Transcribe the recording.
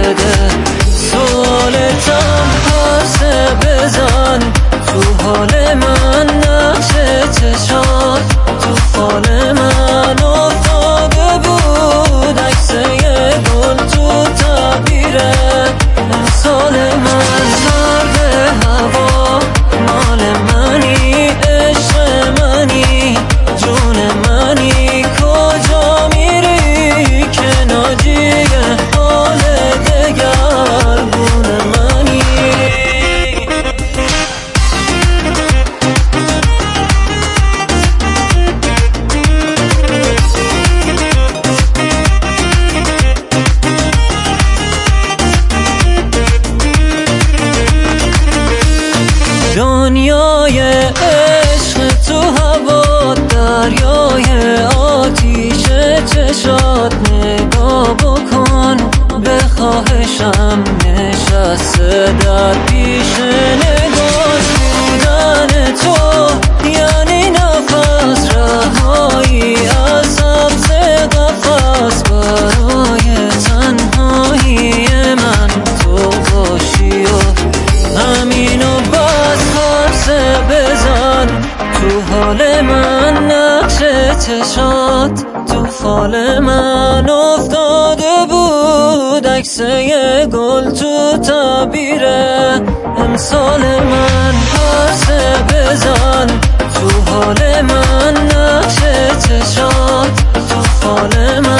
بده. سوالتم پرسه بزن تو حال من، نقش چشات تو فال من افتاده بود، عکس یه گل تو تعبیره امسال من. سرد هوا مال منی، عشق منی، جون منی، کجا میری که ناجی حال دگرگون منی. دنیای عشق تو هوا، دریای آتیش چشات، نگاه بکن به خواهشم نشسته در پیش نگاه. بودن تو یعنی نفس، رهایی از سبز قفس، برای تنهایی من تو باشی و همینو بزن تو حال من. نقش چشات تو فال من افتاده بود، عکس یه گل تو تعبیره امسال من. پرسه بزن تو حال من، نقش چشات تو فال من.